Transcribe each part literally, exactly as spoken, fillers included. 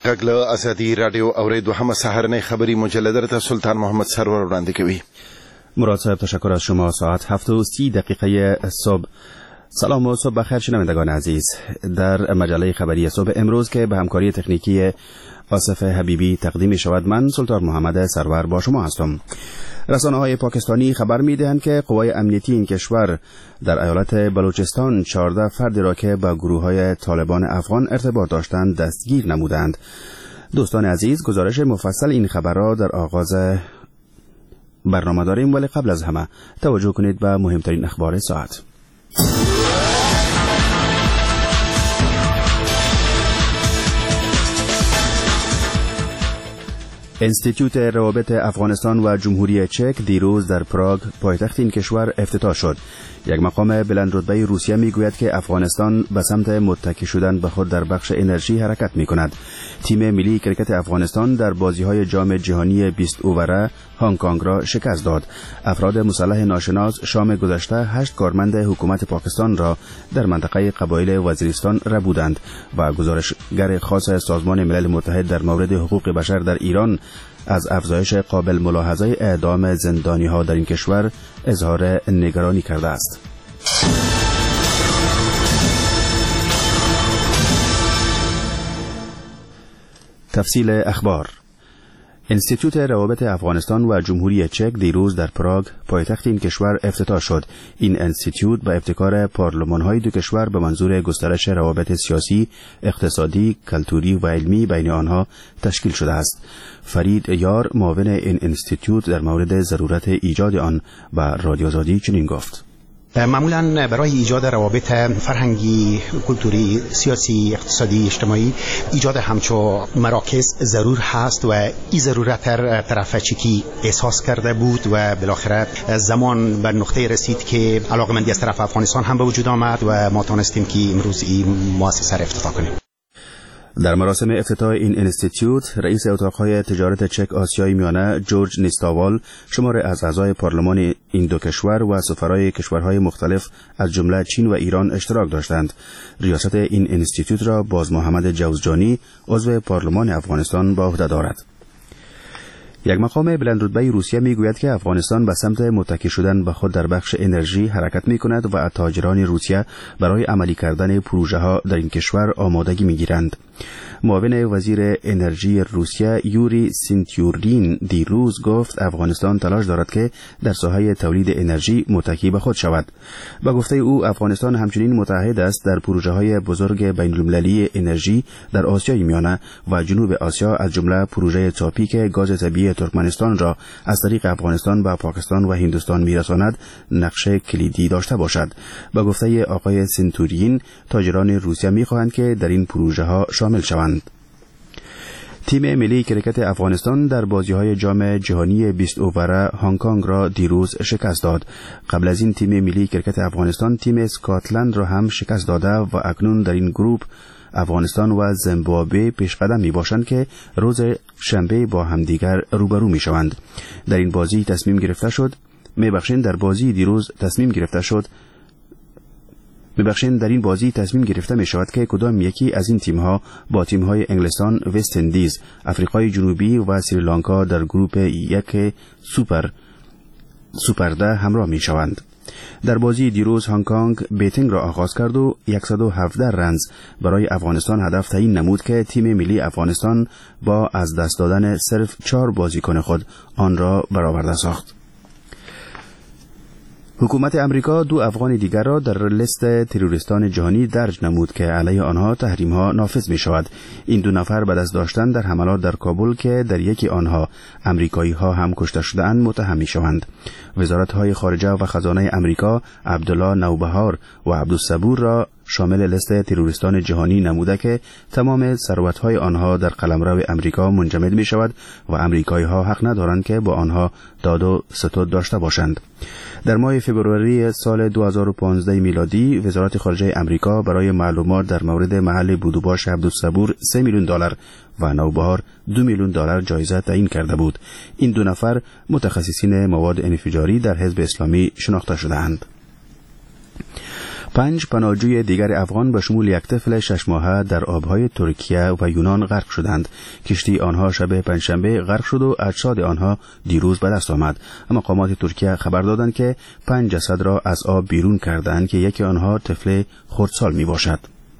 غږ له ازادي رادیو اوریدو هم سهارنۍ خبری مجلده ته سلطان محمد سرور وړاندې کوي. مراد صاحب تشکر از شما. ساعت هفت و سی دقیقه صبح. سلام و صبح بخیر شنوندگان عزیز. در مجله خبری صبح امروز که به همکاری تکنیکی آصف حبیبی تقدیم شود، من سلطان محمد سرور با شما هستم. رسانه‌های پاکستانی خبر می‌دهند که قوای امنیتی این کشور در ایالت بلوچستان چهارده فرد را که با گروه‌های طالبان افغان ارتباط داشتند دستگیر نمودند. دوستان عزیز، گزارش مفصل این خبر را در آغاز برنامه داریم، ولی قبل از همه توجه کنید به مهمترین اخبار ساعت. انستیتوت روابط افغانستان و جمهوری چک دیروز در پراگ پایتخت این کشور افتتاح شد. یک مقام بلندرتبه روسیه میگوید که افغانستان به سمت متکی شدن به خود در بخش انرژی حرکت میکند. تیم ملی کرکت افغانستان در بازی‌های جام جهانی بیست اووره هنگ کنگ را شکست داد. افراد مسلح ناشناس شام گذشته هشت کارمند حکومت پاکستان را در منطقه قبایل وزیرستان ربودند و گزارشگر خاص سازمان ملل متحد در مورد حقوق بشر در ایران از افزایش قابل ملاحظه اعدام زندانی‌ها در این کشور اظهار نگرانی کرده است. تفصیل اخبار. انستیتوت روابط افغانستان و جمهوری چک دیروز در پراگ پایتخت این کشور افتتاح شد. این انستیتوت به ابتکار پارلمان‌های دو کشور به منظور گسترش روابط سیاسی، اقتصادی، کلتوری و علمی بین آنها تشکیل شده است. فرید یار معاون این انستیتوت در مورد ضرورت ایجاد آن به رادیو آزادی چنین گفت: معمولا برای ایجاد روابط فرهنگی، کلتوری، سیاسی، اقتصادی، اجتماعی ایجاد همچو مراکز ضرور هست و این ضرورت در طرف چکی احساس کرده بود و بالاخره زمان به نقطه رسید که علاقمندی از طرف افغانستان هم به وجود آمد و ما تونستیم که امروز این مؤسسه را افتتاح کنیم. در مراسم افتتاح این انستیتوت، رئیس اتاقهای تجارت چک آسیای میانه جورج نیستاوال شمار از اعضای پارلمان این دو کشور و سفرای کشورهای مختلف از جمله چین و ایران اشتراک داشتند. ریاست این انستیتوت را باز محمد جوزجانی عضو پارلمان افغانستان به عهده دارد. یک مقام بلندرتبه روسیه میگوید که افغانستان به سمت متکی شدن به خود در بخش انرژی حرکت میکند و تاجران روسیه برای عملی کردن پروژه ها در این کشور آمادگی میگیرند. معاون وزیر انرژی روسیه یوری سینتیورین دیروز گفت افغانستان تلاش دارد که در ساحه تولید انرژی متکی به خود شود. با گفته او افغانستان همچنین متحد است در پروژه های بزرگ بین المللی انرژی در آسیای میانه و جنوب آسیا، از جمله پروژه تاپیک گاز طبیعی ترکمنستان را از طریق افغانستان به پاکستان و هندوستان میرساند نقش کلیدی داشته باشد. با گفته آقای سینتورین، تاجران روسیه میخواهند که در این پروژه ها شامل شوند. تیم ملی کرکت افغانستان در بازی‌های جام جهانی بیست اووره هنگ کنگ را دیروز شکست داد. قبل از این تیم ملی کرکت افغانستان تیم اسکاتلند را هم شکست داده و اکنون در این گروپ افغانستان و زیمبابوه پیشقدم می باشند که روز شنبه با همدیگر روبرو می شوند. در این بازی تصمیم گرفته شد میبخشین در بازی دیروز تصمیم گرفته شد میبخشین در این بازی تصمیم گرفته می شود که کدام یکی از این تیم‌ها با تیم‌های انگلستان، وست اندیز، آفریقای جنوبی و سریلانکا در گروپ یک سوپر سوپر ده همراه می شوند. در بازی دیروز هنگ کنگ بیتینگ را آغاز کرد و صد و هفده رنز برای افغانستان هدف تعیین نمود که تیم ملی افغانستان با از دست دادن صرف چهار بازیکن خود آن را برآورده ساخت. حکومت امریکا دو افغان دیگر را در لیست تروریستان جهانی درج نمود که علیه آنها تحریم‌ها نافذ می شود. این دو نفر به دست داشتن در حملات در کابل که در یکی آنها امریکایی‌ها هم کشته شده‌اند متهم می شوند. وزارت‌های خارجه و خزانه امریکا عبدالله نوبهار و عبدالصبور را شامل لیست تروریستان جهانی نموده که تمام ثروت‌های آنها در قلمرو امریکا منجمد می شود و امریکایی‌ها حق ندارند که با آنها داد و ستد داشته باشند. در ماه فوریه سال دو هزار و پانزده میلادی وزارت خارجه امریکا برای معلومات در مورد محل بود و باش عبدالصبور سه میلیون دلار و نوبهار دو میلیون دلار جایزه تعیین کرده بود. این دو نفر متخصصین مواد انفجاری در حزب اسلامی شناخته شده‌اند. پنج پناهجوی دیگر افغان به شمول یک طفل شش ماهه در آبهای ترکیه و یونان غرق شدند. کشتی آنها شب پنجشنبه غرق شد و اجساد آنها دیروز به دست آمد. مقامات ترکیه خبر دادند که پنج جسد را از آب بیرون کردند که یکی آنها طفل خردسال می باشد.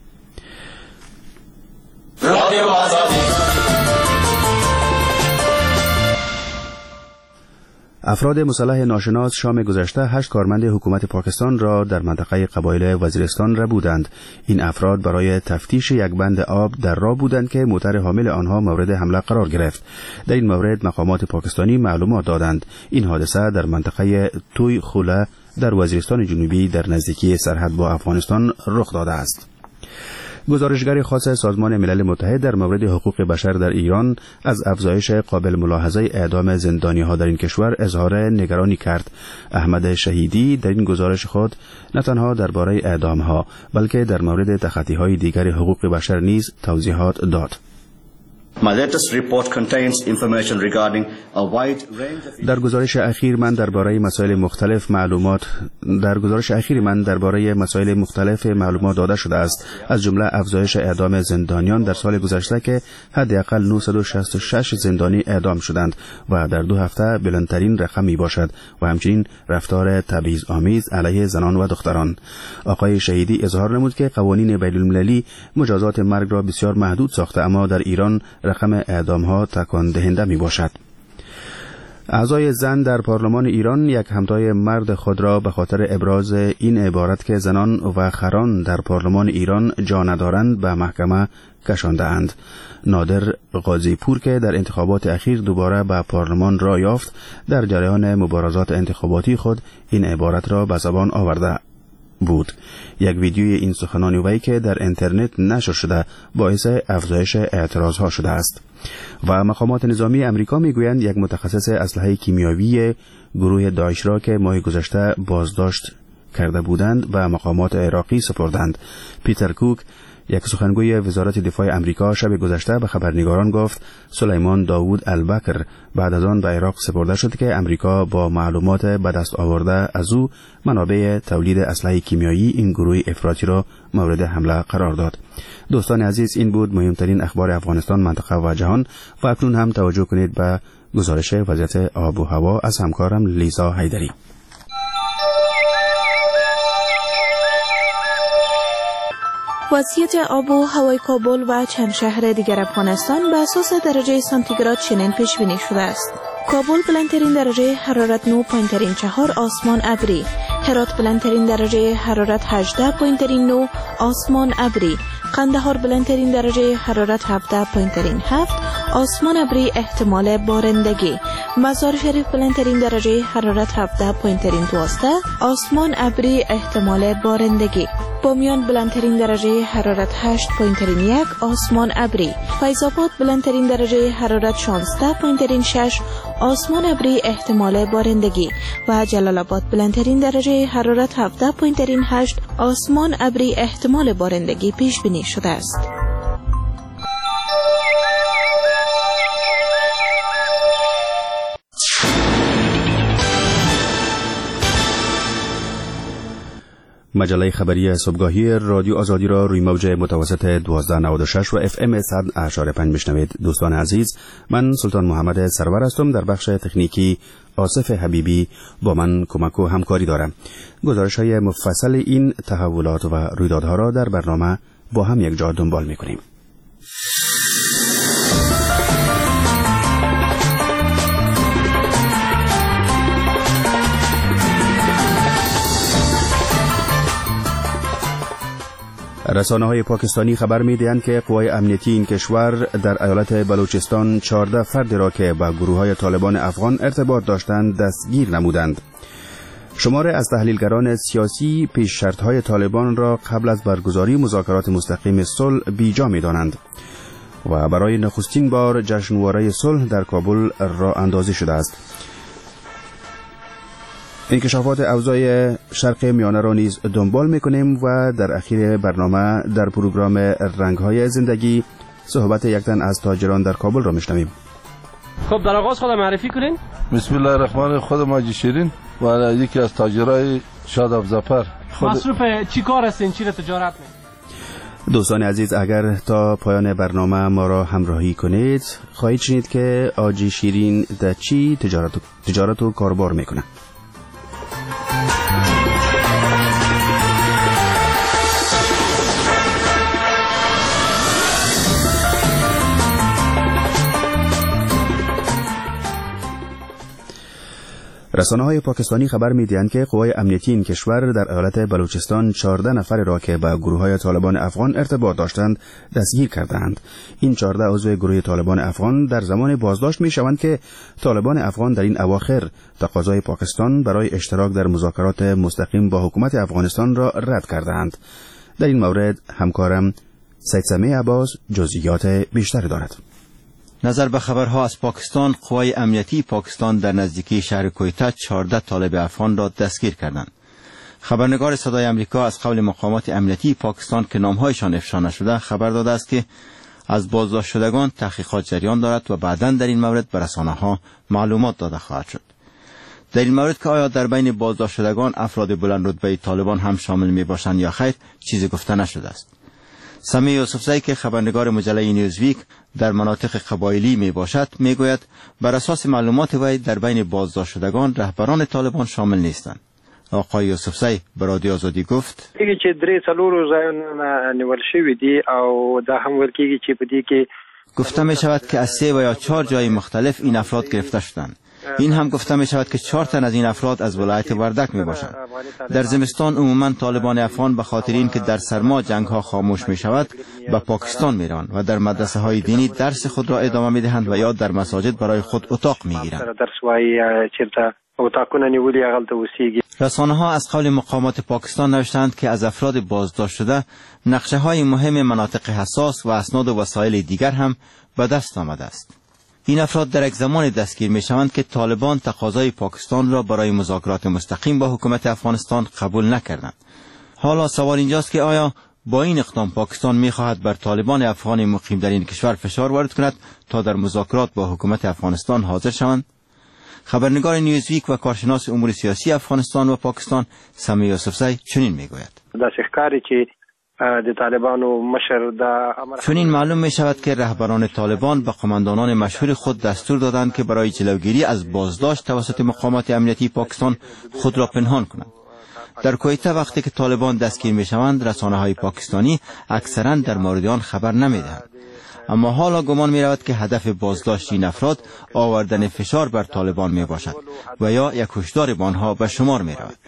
افراد مسلح ناشناس شام گذشته هشت کارمند حکومت پاکستان را در منطقه قبایل وزیرستان ربودند. این افراد برای تفتیش یک بند آب در راه بودند که موتر حامل آنها مورد حمله قرار گرفت. در این مورد مقامات پاکستانی معلومات دادند. این حادثه در منطقه توی خوله در وزیرستان جنوبی در نزدیکی سرحد با افغانستان رخ داده است. گزارشگر خاص سازمان ملل متحد در مورد حقوق بشر در ایران از افزایش قابل ملاحظه اعدام زندانی‌ها در این کشور اظهار نگرانی کرد. احمد شهیدی در این گزارش خود نه تنها درباره اعدام‌ها بلکه در مورد تخطی‌های دیگر حقوق بشر نیز توضیحات داد. My latest report contains information regarding a wide range of در گزارش اخیر من درباره مسائل مختلف معلومات در گزارش اخیر من درباره مسائل مختلف معلومات داده شده است، از جمله افزایش اعدام زندانیان در سال گذشته که حداقل نهصد و شصت و شش زندانی اعدام شدند و در دو هفته بلندترین رقم می باشد و همچنین رفتار تبعیض‌آمیز علیه زنان و دختران. آقای شهیدی اظهار نمود که قوانین بین‌المللی مجازات مرگ را بسیار محدود ساخته، اما در ایران رقم اعدام ها تکان دهنده می باشد. اعضای زن در پارلمان ایران یک همتای مرد خود را به خاطر ابراز این عبارت که زنان و خران در پارلمان ایران جا ندارند به محکمه کشانده اند. نادر قاضی پور که در انتخابات اخیر دوباره به پارلمان را یافت، در جریان مبارزات انتخاباتی خود این عبارت را به زبان آورده بود. یک ویدیوی این سخنان وی که در اینترنت نشر شده باعث افزایش اعتراض ها شده است. و مقامات نظامی امریکا میگویند یک متخصص اسلحه کیمیاوی گروه داعش را که ماه گذشته بازداشت کرده بودند و مقامات عراقی سپردند. پیتر کوک، یک سخنگوی وزارت دفاع امریکا، شب گذشته به خبرنگاران گفت سلیمان داوود البکر بعد از آن به عراق سپرده شد که امریکا با معلومات به دست آورده از او منابع تولید اسلحه کیمیایی این گروه افراطی را مورد حمله قرار داد. دوستان عزیز، این بود مهمترین اخبار افغانستان، منطقه و جهان و اکنون هم توجه کنید به گزارش وضعیت آب و هوا از همکارم لیزا حیدری. وضعیت آب و هوای کابل و چند شهر دیگر افغانستان به اساس درجه سانتیگراد چنین پیش بینی شده است. کابل بلندترین درجه حرارت نه و چهار آسمان ابری، هرات بلندترین درجه حرارت هجده و نه آسمان ابری، قندهار بلندترین درجه حرارت هفده و هفت آسمان ابری احتمال بارندگی، مزار شریف بلندترین درجه حرارت هفده و دو آسمان ابری احتمال بارندگی، بامیان بلندترین درجه حرارت هشت و یک آسمان ابری، فیض آباد بلندترین درجه حرارت شانزده و شش آسمان ابری احتمال بارندگی و جلال آباد بلندترین درجه حرارت هفده و هشت آسمان ابری احتمال بارندگی پیش بینی شده است. مجله خبری صبحگاهی رادیو آزادی را روی موج متوسط دوازده نود و شش و اف ام صد و اشاره پنج میشنوید. دوستان عزیز، من سلطان محمد سرور هستم. در بخش تکنیکی آصف حبیبی با من کمک و همکاری دارم. گزارش های مفصل این تحولات و رویدادها را در برنامه با هم یک جا دنبال میکنیم. رسانه های پاکستانی خبر می دهند که قوای امنیتی این کشور در ایالت بلوچستان چهارده فرد را که با گروه های طالبان افغان ارتباط داشتند دستگیر نمودند. شماره از تحلیلگران سیاسی پیش شرط های طالبان را قبل از برگزاری مذاکرات مستقیم صلح بیجا می دانند و برای نخستین بار جشنواره صلح در کابل راه اندازی شده است. انکشافات اوضاع شرق میانه را نیز دنبال میکنیم و در اخیر برنامه در پروگرام رنگ‌های زندگی صحبت یک تن از تاجران در کابل را میشنویم. خب در آغاز خودم معرفی کنین. بسم الله الرحمن الرحیم. خودم حاجی شیرین و یکی از تاجرای شاداب ظفر مصروف چی کار هستین؟ چی را تجارت می؟ دوستان عزیز، اگر تا پایان برنامه ما را همراهی کنید خواهید شنید که آجی شیرین در چی تجارت, تجارت و کاربار میکنه. رسانه‌های پاکستانی خبر می‌دهند که قوای امنیتی این کشور در ایالت بلوچستان چهارده نفر را که با گروه‌های طالبان افغان ارتباط داشتند دستگیر کردند. این چهارده عضو گروه طالبان افغان در زمان بازداشت می‌شوند که طالبان افغان در این اواخر تقاضای پاکستان برای اشتراک در مذاکرات مستقیم با حکومت افغانستان را رد کردند. در این مورد همکارم سید سمیع عباس جزئیات بیشتری دارد. نظر به خبرها از پاکستان، قوای امنیتی پاکستان در نزدیکی شهر کویته چهارده طالب افغان را دستگیر کردند. خبرنگار صدای امریکا از قول مقامات امنیتی پاکستان که نامهایشان افشا نشده خبر داده است که از بازداشت شدگان تحقیقات جریان دارد و بعداً در این مورد به رسانه‌ها معلومات داده خواهد شد. در این مورد که آیا در بین بازداشت شدگان افراد بلند رتبه طالبان هم شامل می باشند یا خیر چیزی گفته نشده است. سمیع یوسفزئی که خبرنگار مجله نیوزویک در مناطق قبایلی می باشد می گوید بر اساس معلومات وی در بین بازداشت شدگان رهبران طالبان شامل نیستند. آقای یوسفزئی به رادیو آزادی گفت دیگه چې درې څلور ځایونه نیول شوي دي او دا هم ویل کېږي چې په دې کې گفته می شود که از سه و یا چهار جای مختلف این افراد گرفته شدند. این هم گفته می شود که چهار تن از این افراد از ولایت وردک می باشند. در زمستان عموما طالبان افغان به خاطر این که در سرما جنگ ها خاموش می شود به پاکستان می روند و در مدرسه های دینی درس خود را ادامه می دهند و یا در مساجد برای خود اتاق می گیرند. رسانه ها از قول مقامات پاکستان نوشتند که از افراد بازداشت شده نقشه های مهم مناطق حساس و اسناد و وسایل دیگر هم به دست آمده است. این افراد در یک زمان دستگیر می شوند که طالبان تقاضای پاکستان را برای مذاکرات مستقیم با حکومت افغانستان قبول نکردند. حالا سوال اینجاست که آیا با این اقدام پاکستان می خواهد بر طالبان افغان مقیم در این کشور فشار وارد کند تا در مذاکرات با حکومت افغانستان حاضر شوند؟ خبرنگار نیوزویک و کارشناس امور سیاسی افغانستان و پاکستان سمیع یوسفزئی چنین می گوید. چنین معلوم می شود که رهبران طالبان به قماندانان مشهور خود دستور دادند که برای جلوگیری از بازداشت توسط مقامات امنیتی پاکستان خود را پنهان کنند. در کویته وقتی که طالبان دستگیر می شوند رسانه های پاکستانی اکثرا در مورد آن خبر نمی دهند. اما حالا گمان می رود که هدف بازداشت این افراد آوردن فشار بر طالبان می باشد و یا یک هشدار به آنها به شمار می رود.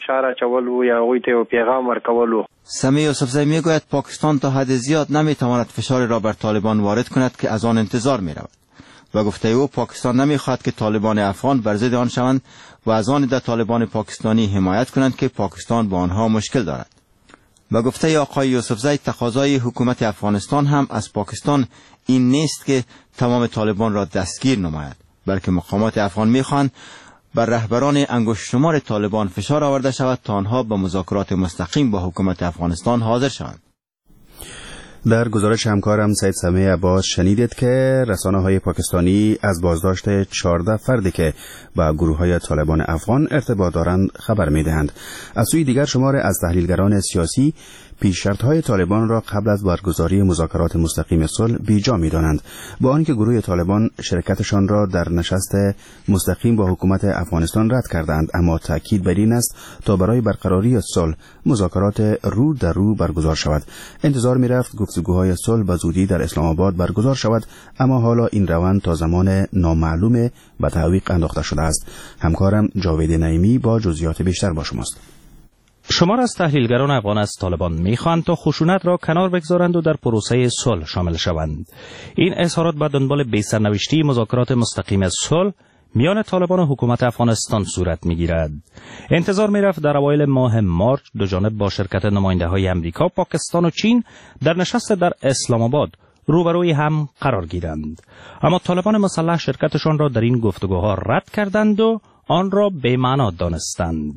سمیع یوسفزئی می گوید پاکستان تا حد زیاد نمی تواند فشار را بر طالبان وارد کند که از آن انتظار می رود و گفته او پاکستان نمی خواهد که طالبان افغان بر ضد آن شوند و از آن ده طالبان پاکستانی حمایت کنند که پاکستان با آنها مشکل دارد. و گفته آقای یوسفزئی تقاضای حکومت افغانستان هم از پاکستان این نیست که تمام طالبان را دستگیر نماید، بلکه مقامات افغان میخواهند بر رهبران انگشت شمار طالبان فشار آورده شود تا آنها به مذاکرات مستقیم با حکومت افغانستان حاضر شوند. در گزارش همکارم سید سمیع عباس شنیدید که رسانه‌های پاکستانی از بازداشت چهارده فردی که با گروه‌های طالبان افغان ارتباط دارند خبر می‌دهند. از سوی دیگر شمار از تحلیلگران سیاسی پیش شرط‌های طالبان را قبل از برگزاری مذاکرات مستقیم صلح بیجا می‌دانند، با آنکه گروه طالبان شرکتشان را در نشست مستقیم با حکومت افغانستان رد کردند، اما تاکید بر این است تا برای برقراری صلح مذاکرات رو در رو برگزار شود. انتظار می‌رفت گفتگوهای صلح به زودی در اسلام آباد برگزار شود، اما حالا این روند تا زمان نامعلوم به تعویق انداخته شده است. همکارم جاوید نعیمی با جزئیات بیشتر با شماست. شمار از تحلیلگران افغان از طالبان می‌خواهند تا خشونت را کنار بگذارند و در پروسه صلح شامل شوند. این اظهارات به دنبال بی سرنوشتی مذاکرات مستقیم صلح میان طالبان و حکومت افغانستان صورت می‌گیرد. انتظار می‌رفت در اوایل ماه مارچ دو جانب با شرکت نماینده‌های امریکا، پاکستان و چین در نشست در اسلام آباد روبروی هم قرار گیرند. اما طالبان مسلح شرکتشان را در این گفتگوها رد کردند و آن را بی‌معنا دانستند.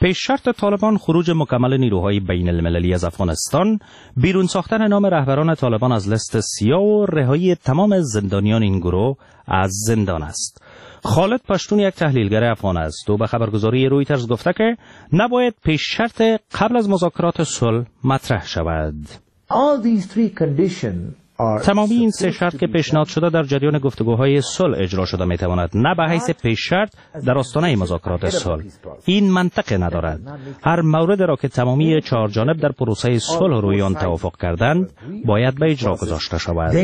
پیش شرط طالبان خروج مکمل نیروهای بین المللی از افغانستان، بیرون ساختن نام رهبران طالبان از لیست سیاه و رهایی تمام زندانیان این گروه از زندان است. خالد پشتون یک تحلیلگر افغان است و به خبرگزاری رویترز گفته که نباید پیش شرط قبل از مذاکرات صلح مطرح شود. تمامی این سه شرط که پیشنهاد شده در جریان گفتگوهای صلح اجرا شده می تواند، نه به حیث پیش شرط در آستانه مذاکرات صلح. این منطق ندارد. هر مورد را که تمامی چهار جانب در پروسه صلح روی آن توافق کردند باید به اجرا گذاشته شود.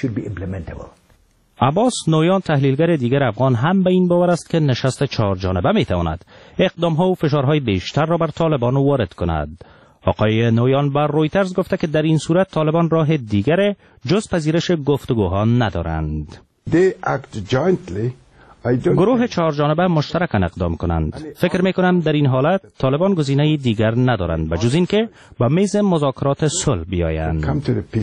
عباس نویان تحلیلگر دیگر افغان هم به این باور است که نشست چهار جانبه می تواند اقدامها و فشارهای بیشتر را بر طالبان وارد کند. آقای نویان بر رویترز گفته که در این صورت طالبان راه دیگر جز پذیرش گفتگوها ندارند. گروه چهار جانبه مشترکاً اقدام کنند. فکر می کنم در این حالت طالبان گزینه دیگر ندارند و جز این که به میز مذاکرات صلح بیایند.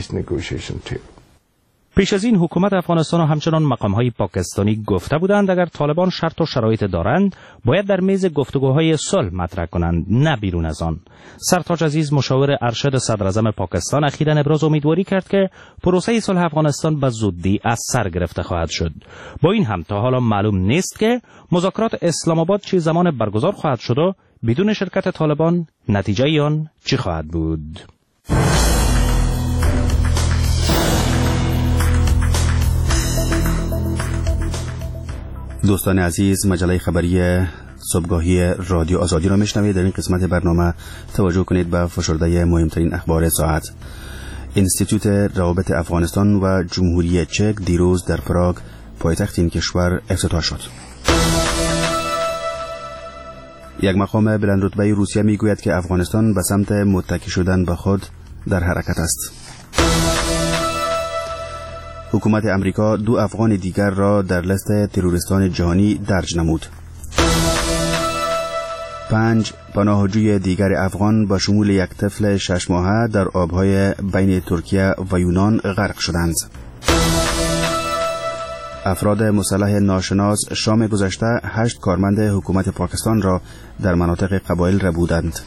پیش از این حکومت افغانستان و همچنان مقام‌های پاکستانی گفته بودند اگر طالبان شرط و شرایط دارند باید در میز گفتگوهای صلح مطرح کنند، نه بیرون از آن. سرتاج عزیز مشاور ارشد صدراعظم پاکستان اخیراً ابراز امیدواری کرد که پروسه صلح افغانستان به زودی از سر گرفته خواهد شد. با این هم تا حالا معلوم نیست که مذاکرات اسلام آباد چه زمان برگزار خواهد شد و بدون شرکت طالبان نتیجه آن چه خواهد بود. دوستان عزیز، مجله خبری صبحگاهی رادیو آزادی را میشنوید. در این قسمت برنامه توجه کنید به فشرده مهمترین اخبار ساعت. انستیتوت روابط افغانستان و جمهوری چک دیروز در پراگ پایتخت این کشور افتتاح شد. یک مقام بلند رتبه روسیه میگوید که افغانستان به سمت متکی شدن به خود در حرکت است. حکومت امریکا دو افغان دیگر را در لیست تروریستان جهانی درج نمود. پنج پناهجوی دیگر افغان با شمول یک طفل شش ماهه در آبهای بین ترکیه و یونان غرق شدند. افراد مسلح ناشناس شام گذشته هشت کارمند حکومت پاکستان را در مناطق قبایل ربودند.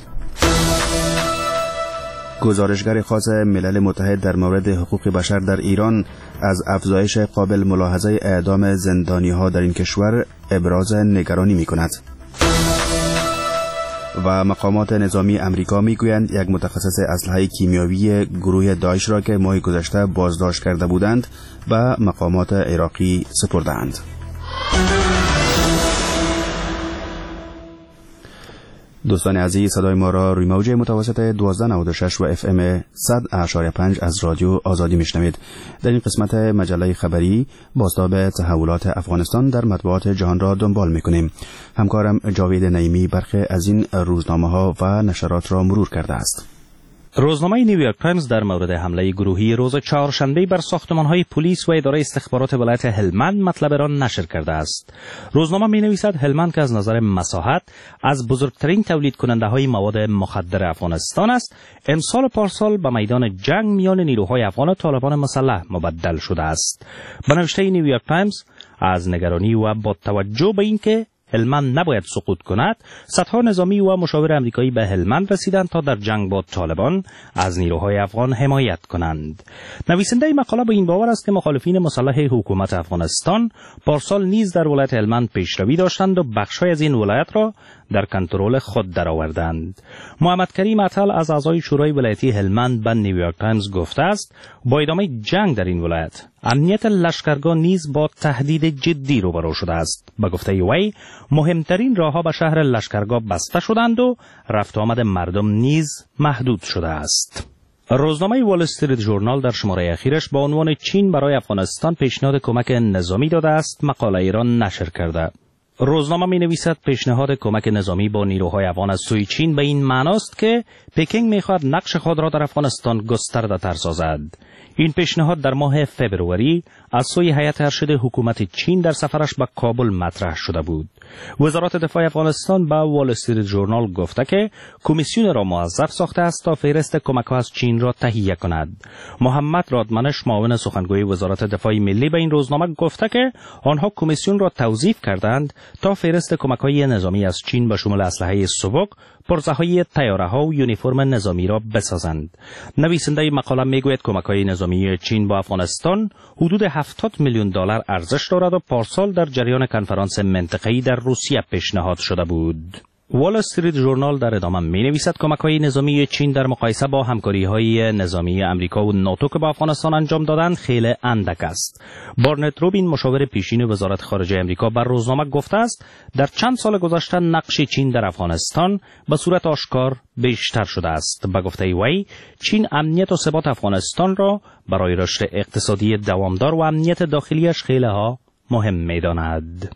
گزارشگر خاص ملل متحد در مورد حقوق بشر در ایران از افزایش قابل ملاحظه اعدام زندانی‌ها در این کشور ابراز نگرانی می‌کند. و مقامات نظامی امریکا میگویند یک متخصص اسلحه کیمیاوی گروه داعش را که ماه گذشته بازداشت کرده بودند به مقامات عراقی سپردند. دوستان عزیز، صدای ما را روی موج متوسط دوازده نود و شش و اف ام صد اعشاری پنج از رادیو آزادی میشنوید. در این قسمت مجله خبری بازتاب تحولات افغانستان در مطبوعات جهان را دنبال میکنیم. همکارم جاوید نعیمی برخی از این روزنامه ها و نشرات را مرور کرده است. روزنامه نیویورک تایمز در مورد حمله گروهی روز چهارشنبه بر ساختمان‌های پلیس و اداره استخبارات ولایت هلمند مطلب را نشر کرده است. روزنامه می‌نویسد هلمند که از نظر مساحت از بزرگترین تولید کننده های مواد مخدر افغانستان است، امسال پارسال به میدان جنگ میان نیروهای افغان و طالبان مسلح مبدل شده است. به نوشته نیویورک تایمز از نگرانی و با توجه به اینکه هلمند نباید سقوط کند، صدها نظامی و مشاور امریکایی به هلمند رسیدند تا در جنگ با طالبان از نیروهای افغان حمایت کنند. نویسنده مقاله به این باور است که مخالفین مسلح حکومت افغانستان پارسال نیز در ولایت هلمند پیشروی داشتند و بخش‌های از این ولایت را در کنترل خود درآوردند. محمد کریم عطل از اعضای شورای ولایتی هلمند به نیویورک تایمز گفته است با ادامه جنگ در این ولایت امنیت لشکرگاه نیز با تهدید جدی روبرو شده است. به گفته وی مهمترین راه‌ها به شهر لشکرگاه بسته شدند و رفت و آمد مردم نیز محدود شده است. روزنامه وال استریت ژورنال در شماره اخیرش با عنوان چین برای افغانستان پیشنهاد کمک نظامی داده است مقاله ای را نشر کرده. روزنامه می نویسد پیشنهاد کمک نظامی با نیروهای افغان از سوی چین به این معناست که پکینگ می خواهد نقش خود را در افغانستان گسترده تر سازد. این پیشنهاد در ماه فبروری از سوی هیئت ارشد حکومت چین در سفرش به کابل مطرح شده بود. وزارت دفاع افغانستان به وال استریت ژورنال گفته که کمیسیون را موظف ساخته است تا فهرست کمک‌ها از چین را تهیه کند. محمد رادمنش معاون سخنگوی وزارت دفاع ملی به این روزنامه گفته که آنها کمیسیون را توظیف کردند تا فهرست کمک‌های نظامی از چین به شمول اسلحه سبک، پرزه‌های طیاره‌ها و یونیفرم نظامی را بسازند. نویسنده مقاله میگوید کمک‌های نظامی چین با افغانستان حدود هفتاد میلیون دلار ارزش دارد و پارسال در جریان کنفرانس منطقه‌ای در روسیه پیشنهاد شده بود. وال استریت ژورنال در ادامه می نویسد کمک‌های نظامی چین در مقایسه با همکاری‌های نظامی امریکا و ناتو که با افغانستان انجام دادند خیلی اندک است. بارنت روبین مشاور پیشین وزارت خارجه امریکا بر روزنامه گفته است در چند سال گذشته نقش چین در افغانستان به صورت آشکار بیشتر شده است. به گفته وی چین امنیت و ثبات افغانستان را برای رشد اقتصادی دوامدار و امنیت داخلیش خیلی ها مهم می‌داند.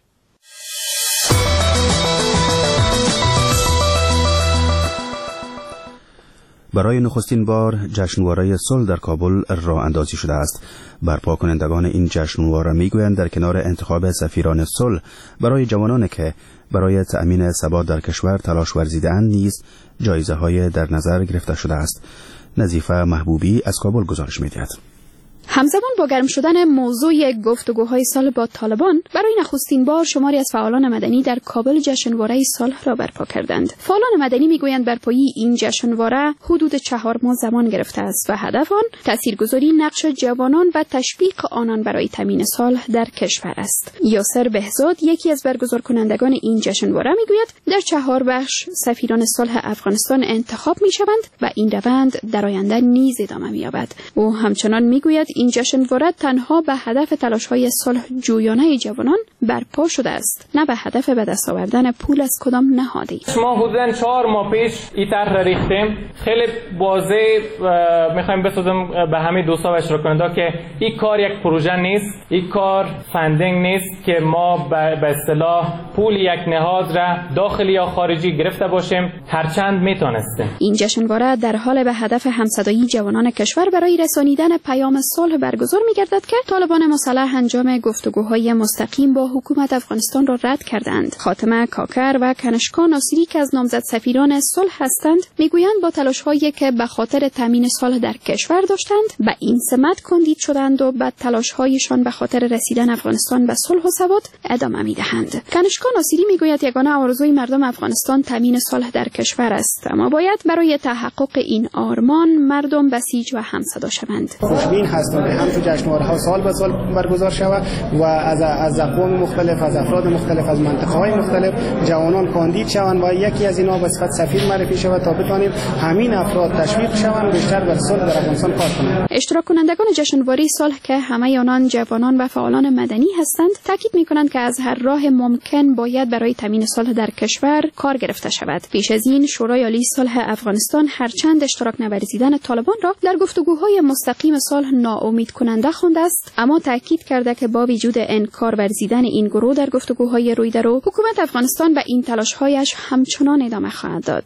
برای نخستین بار جشنواره صلح در کابل راه اندازی شده است. برپا کنندگان این جشنواره میگویند در کنار انتخاب سفیران صلح برای جوانانی که برای تأمین ثبات در کشور تلاش ورزیده‌اند نیز جایزه های در نظر گرفته شده است. نظیفه محبوبی از کابل گزارش می‌دهد. همزمان با گرم شدن موضوع گفتگوهای صلح با طالبان برای نخستین بار شماری از فعالان مدنی در کابل جشنواره صلح را برپا کردند. فعالان مدنی میگویند برپایی این جشنواره حدود چهار ماه زمان گرفته است و هدف آن تاثیرگذاری نقش جوانان و تشویق آنان برای تامین صلح در کشور است. یاسر بهزاد یکی از برگزار کنندگان این جشنواره میگوید در چهار بخش سفیران صلح افغانستان انتخاب میشوند و این روند در آینده نیز ادامه می‌یابد. او همچنان میگوید این جشنواره تنها به هدف تلاش‌های صلح جویانه جوانان برپا شده است، نه به هدف به دست آوردن پول از کدام نهادی. ما حدوداً چهار ماه پیش این طرح را ریختیم. خیلی واضح می‌خوایم بسازیم به همه دوستا و اشتراک کننده که این کار یک پروژه نیست، این کار فاندینگ نیست که ما به اصطلاح پول یک نهاد را داخلی یا خارجی گرفته باشیم، هرچند میتونستیم. این جشنواره در حال به هدف همصدایی جوانان کشور برای رسانیدن پیام صلح برگزار می‌گردد که طالبان مسلح انجام گفتگوهای مستقیم با حکومت افغانستان را رد کردند. خاتمه کاکر و کنشکا ناصری که از نامزد سفیران صلح هستند میگویند با تلاش‌هایی که به خاطر تامین صلح در کشور داشتند به این سمت کاندید شدند و بعد تلاش‌هایشان به خاطر رسیدن افغانستان به صلح و ثبات ادامه می‌دهند. کنشکا ناصری میگوید یگانه آرزوی مردم افغانستان تامین صلح در کشور است، اما باید برای تحقق این آرمان مردم بسیج و همصدا شوند. خوشبین هستم که همچون جشنواره‌ها سال به سال برگزار شود و از از اقوام مختلف، از افراد مختلف، از منطقه‌های مختلف جوانان کاندید شوند و یکی از اینا به صفت سفیر معرفی شود تا بتوانیم همین افراد تشویق شوند بیشتر بر صلح در افغانستان کار کنند. اشتراک کنندگان جشنواره صلح که همه آنان جوانان و فعالان مدنی هستند تاکید می‌کنند که از هر راه ممکن باید برای تامین صلح در کشور کار گرفته شود. پیش از این شورای عالی صلح افغانستان هرچند اشتراک نورزیدن طالبان را در گفتگوهای مستقیم صلح ناامید کننده خوانده است، اما تاکید کرده که با وجود انکار ورزیدن این گروه در گفتگوهای رویدارو حکومت افغانستان به این تلاش‌هایش همچنان ادامه خواهد داد.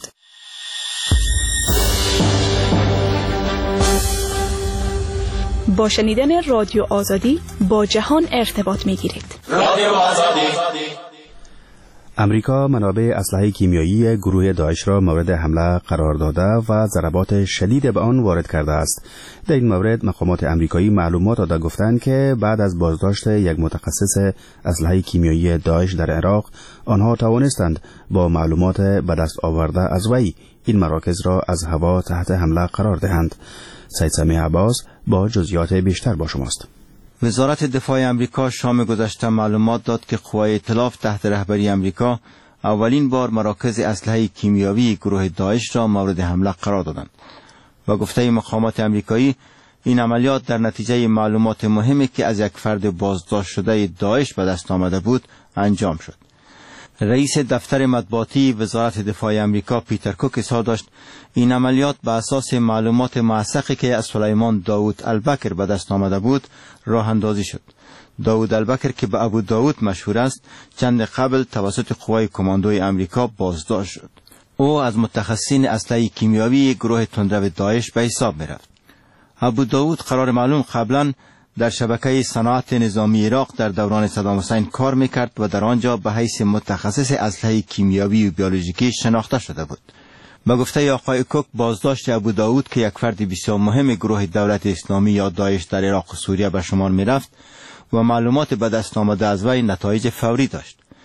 با شنیدن رادیو آزادی با جهان ارتباط می‌گیرید. رادیو آزادی. امریکا منابع اسلحه کیمیایی گروه داعش را مورد حمله قرار داده و ضربات شدید به آن وارد کرده است. در این مورد مقامات امریکایی معلومات داده گفتند که بعد از بازداشت یک متخصص اسلحه کیمیایی داعش در عراق، آنها توانستند با معلومات به دست آورده از وی این مراکز را از هوا تحت حمله قرار دهند. سید سمیع عباس با جزئیات بیشتر با شماست. وزارت دفاع امریکا شام گذشته معلومات داد که قوای ائتلاف تحت رهبری امریکا اولین بار مراکز اسلحه کیمیایی گروه داعش را مورد حمله قرار دادند و گفته مقامات امریکایی این عملیات در نتیجه معلومات مهمی که از یک فرد بازداشت شده داعش به دست آمده بود انجام شد. رئیس دفتر مطبوعاتی وزارت دفاع امریکا پیتر کوک اظهار داشت این عملیات به اساس معلومات موثقی که از سلیمان داوود البکر به دست آمده بود راه اندازی شد. داوود البکر که به ابو داوود مشهور است چند قبل توسط قوای کماندوی امریکا بازداشت شد. او از متخصصین اسلحه کیمیایی گروه تندرو داعش به حساب می‌رفت. ابو داوود قرار معلوم قبلا در شبکه صنعت نظامی عراق در دوران صدام حسین کار میکرد و در آنجا به حیث متخصص اسلحه کیمیایی و بیولوژیکی شناخته شده بود. به گفته آقای کوک بازداشت ابو داوود که یک فرد بسیار مهم گروه دولت اسلامی یا داعش در عراق و سوریه به شمار میرفت و معلومات به دست آمده از وی نتایج فوری داشت.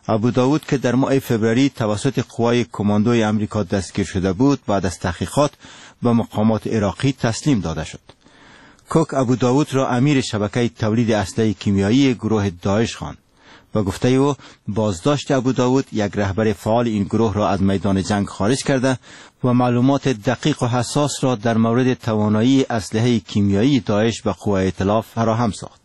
ابوداود که در ماه فوریه توسط قوای کماندوی امریکا دستگیر شده بود بعد از تحقیقات به مقامات عراقی تسلیم داده شد. کوک ابوداود را امیر شبکه تولید اسلحه کیمیایی گروه داعش خواند. و گفته او بازداشت ابوداود یک رهبر فعال این گروه را از میدان جنگ خارج کرده و معلومات دقیق و حساس را در مورد توانایی اسلحه کیمیایی داعش به قوای ائتلاف فراهم ساخت.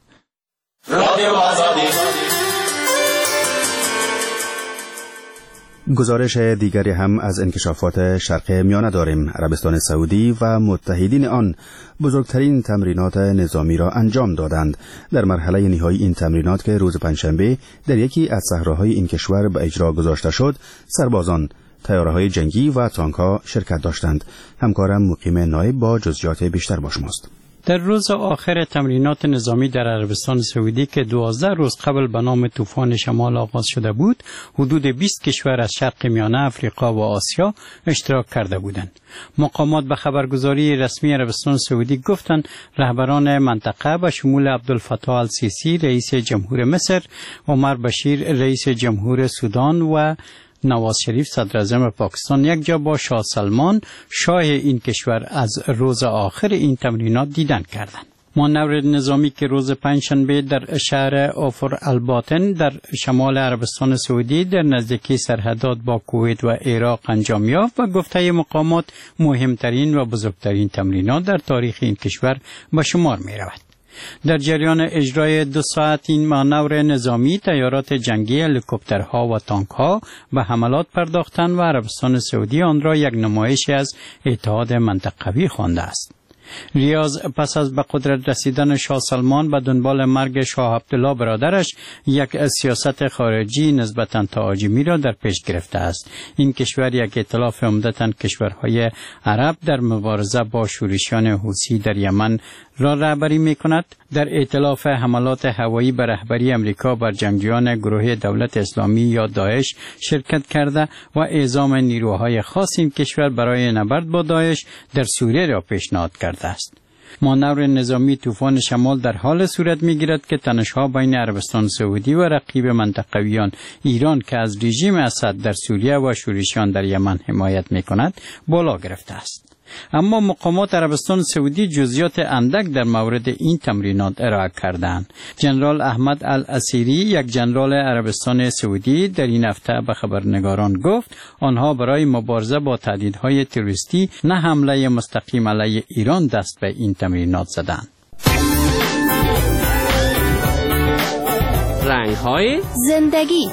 گزارش دیگری هم از انکشافات شرق میانه داریم. عربستان سعودی و متحدین آن بزرگترین تمرینات نظامی را انجام دادند. در مرحله نهایی این تمرینات که روز پنجشنبه در یکی از صحراهای این کشور به اجرا گذاشته شد، سربازان، طیاره‌های جنگی و تانک‌ها شرکت داشتند. همکارم مقیم نایب با جزئیات بیشتر با شماست. در روز آخر تمرینات نظامی در عربستان سعودی که دوازده روز قبل به نام طوفان شمال آغاز شده بود، حدود بیست کشور از شرق میانه، افریقا و آسیا اشتراک کرده بودند. مقامات به خبرگزاری رسمی عربستان سعودی گفتند رهبران منطقه به شمول عبدالفتاح السیسی رئیس جمهور مصر، عمر بشیر رئیس جمهور سودان و نواز شریف صدر اعظم پاکستان یک جا با شاه سلمان شاه این کشور از روز آخر این تمرینات دیدن کردند. مانور نظامی که روز پنجشنبه در شهر اوفر الباطن در شمال عربستان سعودی در نزدیکی سرحدات با کویت و عراق انجام یافت و گفته مقامات مهمترین و بزرگترین تمرینات در تاریخ این کشور به شمار می رود. در جریان اجرای دو ساعت این مانور نظامی، طیارات جنگی، هلیکوپترها و تانکها به حملات پرداختند و عربستان سعودی آن را یک نمایشی از اتحاد منطقوی خوانده است. ریاض پس از به قدرت رسیدن شاه سلمان به دنبال مرگ شاه عبدالله برادرش یک سیاست خارجی نسبتاً تهاجمی را در پیش گرفته است. این کشور یک ائتلاف عمدتاً کشورهای عرب در مبارزه با شورشیان حوثی در یمن را رهبری می‌کند. در ائتلاف حملات هوایی به رهبری امریکا بر جنگجویان گروه دولت اسلامی یا داعش شرکت کرده و اعزام نیروهای خاص این کشور برای نبرد با داعش در سوریه را پیشنهاد کرده است. مانور نظامی طوفان شمال در حال صورت می‌گیرد که تنش‌ها بین عربستان سعودی و رقیب منطقویان ایران که از رژیم اسد در سوریه و شورشیان در یمن حمایت می‌کند بالا گرفته است. اما مقامات عربستان سعودی جزئیات اندک در مورد این تمرینات ارائه کردند. جنرال احمد الاسیری، یک جنرال عربستان سعودی، در این هفته به خبرنگاران گفت آنها برای مبارزه با تهدیدهای تروریستی نه حمله مستقیم علیه ایران دست به این تمرینات زدند. رنگ‌های زندگی.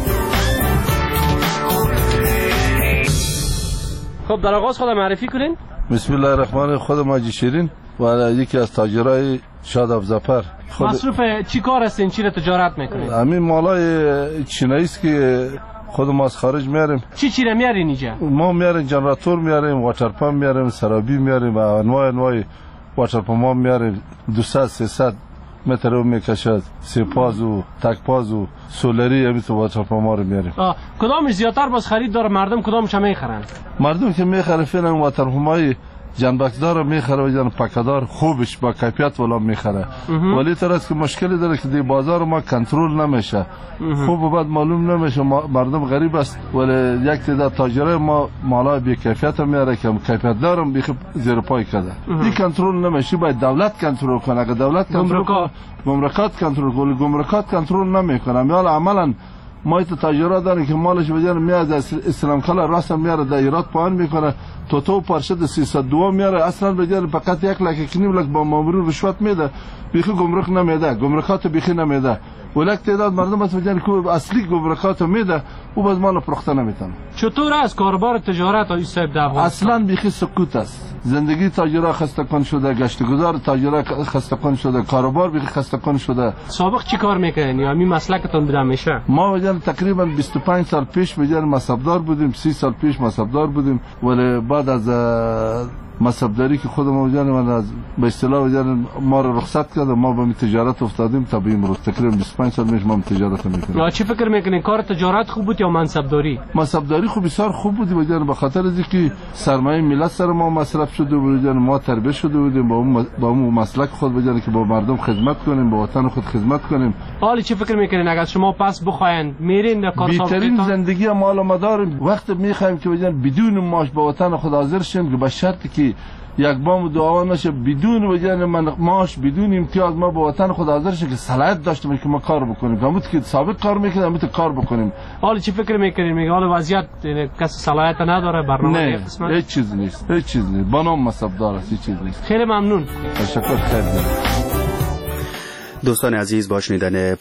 خب در آغاز خودم معرفی کنین. بسم الله الرحمن الرحیم. خودم حاجی شیرین و یکی از تاجرای شاداب زفر. خود... مصروف چی کار هستین؟ چی را تجارت میکنین؟ همین مالای چینایی است که خودم از خارج میاریم. چی چی را میارین اینجا؟ ما میاریم جنراتور میاریم، واتر پمپ میاریم، سرابی میاریم و انواع انواع واتر پمپ میاریم. دویست سیصد متر رو میکشد، سپاز و تکپاز و سولری همین تو واتر پمپ رو میاریم. کدامش زیادتر باز خرید داره مردم؟ کدامش هم میخرن؟ مردم که میخره فعلا واتر پمپای جنبکدار رو میخره و جن پکدار خوبش با کیفیت ولا میخره. ولی تر است که مشکلی داره که دی بازار ما کنترل نمیشه. خوب و بد معلوم نمیشه، مردم غریب است. ولی یک تعداد تاجرای ما مالای بی کیفیت میاره که کیفیت دارم بی زیر پای کرده. این کنترل نمیشه، باید دولت کنترل کنه. اگه دولت کنترل کنه، گمرکات کنترل کنه، گمرکات کنترل نمیکنه. میال عملاً ما ایت تاجرات داریم که مالش بجن میاد از اسلام کلا راست میاره دایرات پایین میکنه، تو تو پرشد سیصد و دو میاره، اصلا بجن فقط یک لک کنیم لک با مامور رشوت میده، بیخی گمرک نمیده، گمرکات بیخی نمیده. ولک تعداد مردم از بجن که اصلی گمرکات میده او باز مال فروخته نمیتونه. چطور است کاربار تجارت آقای صاحب در افغانستان؟ اصلا بیخی سکوت است. زندگی تاجرا خسته کن شده، گشتگزار تاجرا خسته کن شده، کاروبار بیخی خسته کن شده. سابق چی کار میکنین یا همین مسلکتون بوده میشه؟ ما بجن تقریبا بیست و پنج سال پیش بجن مصبدار بودیم، سی سال پیش مصبدار بودیم. ولی بعد از مصبداری که خود ما وجان من از به اصطلاح وجان ما رو رخصت کرد، ما به تجارت افتادیم تا به امروز تقریبا بیست و پنج سال میشه ما تجارت میکنیم. یا چی فکر میکنین کار تجارت خوب بود یا منصبداری؟ منصبداری خوب بسیار خوب بود وجان، به خاطر از اینکه سرمایه ملت سر ما مصرف شده بود وجان، ما تربیت شده بودیم با اون با اون مسلک خود وجان که با مردم خدمت کنیم، با وطن خود خدمت کنیم. حالا چی فکر میکنین اگر شما پس بخواین میرین در کار بهترین زندگی مال مدار وقت میخوایم که وجان بدون معاش با وطن خود حاضر شیم، که به شرطی که یک بام دعوا نشه بدون وجان من معاش بدون امتیاز ما با وطن خود حاضر شیم که صلاحیت داشته باشیم که ما کار بکنیم، همون که سابق کار میکنیم همون کار بکنیم. حالا چی فکر میکنین؟ میگه حالا وضعیت کسی صلاحیت نداره برنامه نه قسمت؟ هیچ چیز نیست، هیچ چیز نیست، با نام مصبدار است، هیچ چیز نیست. خیلی ممنون. تشکر. خیلی دوستان عزیز، با شنیدن